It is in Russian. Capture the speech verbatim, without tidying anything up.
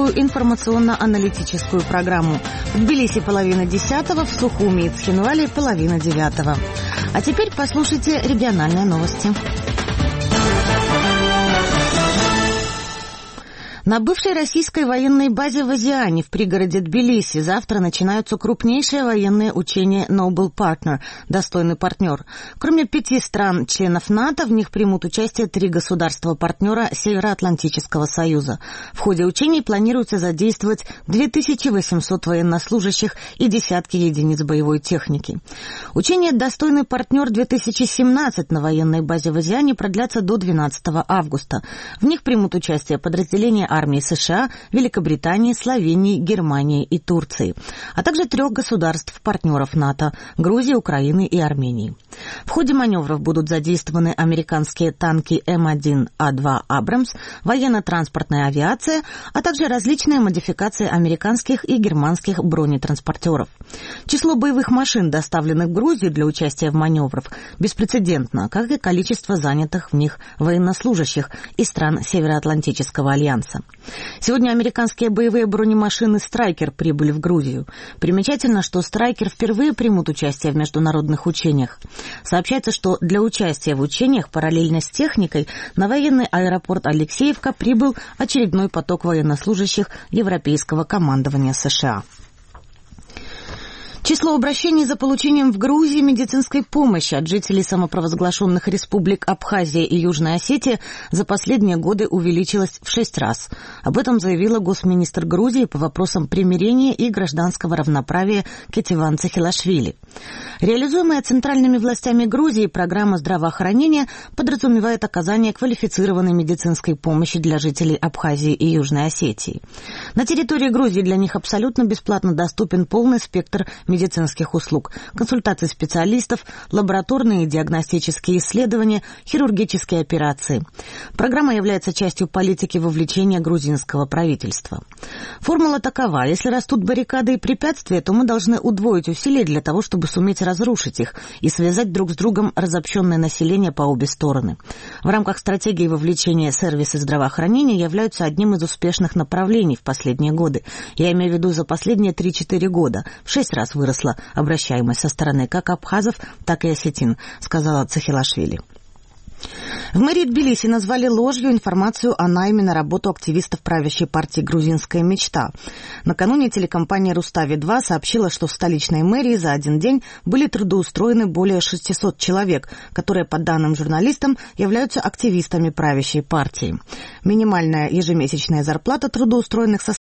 русскую информационно-аналитическую программу. В Тбилиси половина десятого, в Сухуми и Цхинвале половина девятого. А теперь послушайте региональные новости. На бывшей российской военной базе в Азиане в пригороде Тбилиси завтра начинаются крупнейшие военные учения Noble Partner, достойный партнер. Кроме пяти стран-членов НАТО, в них примут участие три государства-партнера Североатлантического союза. В ходе учений планируется задействовать две тысячи восемьсот военнослужащих и десятки единиц боевой техники. Учения «Достойный партнер-две тысячи семнадцать» на военной базе в Азиане продлятся до двенадцатого августа. В них примут участие подразделения армии США, Великобритании, Словении, Германии и Турции, а также трех государств-партнеров НАТО – Грузии, Украины и Армении. В ходе маневров будут задействованы американские танки эм один а два «Абрамс», военно-транспортная авиация, а также различные модификации американских и германских бронетранспортеров. Число боевых машин, доставленных в Грузию для участия в маневрах, беспрецедентно, как и количество занятых в них военнослужащих из стран Североатлантического альянса. Сегодня американские боевые бронемашины «Страйкер» прибыли в Грузию. Примечательно, что «Страйкер» впервые примут участие в международных учениях. Сообщается, что для участия в учениях параллельно с техникой на военный аэропорт Алексеевка прибыл очередной поток военнослужащих Европейского командования США. Число обращений за получением в Грузии медицинской помощи от жителей самопровозглашенных республик Абхазия и Южная Осетия за последние годы увеличилось в шесть раз. Об этом заявила госминистр Грузии по вопросам примирения и гражданского равноправия Кетеван Цахилашвили. Реализуемая центральными властями Грузии программа здравоохранения подразумевает оказание квалифицированной медицинской помощи для жителей Абхазии и Южной Осетии. На территории Грузии для них абсолютно бесплатно доступен полный спектр медицинских услуг, консультации специалистов, лабораторные и диагностические исследования, хирургические операции. Программа является частью политики вовлечения грузинского правительства. Формула такова: если растут баррикады и препятствия, то мы должны удвоить усилия для того, чтобы суметь разрушить их и связать друг с другом разобщенное население по обе стороны. В рамках стратегии вовлечения сервисы здравоохранения являются одним из успешных направлений в последние годы. Я имею в виду за последние три-четыре года. В шесть раз выросла обращаемость со стороны как абхазов, так и осетин, сказала Цахилашвили. В мэрии Тбилиси назвали ложью информацию о найме на работу активистов правящей партии «Грузинская мечта». Накануне телекомпания «Рустави-два» сообщила, что в столичной мэрии за один день были трудоустроены более шестисот человек, которые, по данным журналистам, являются активистами правящей партии. Минимальная ежемесячная зарплата трудоустроенных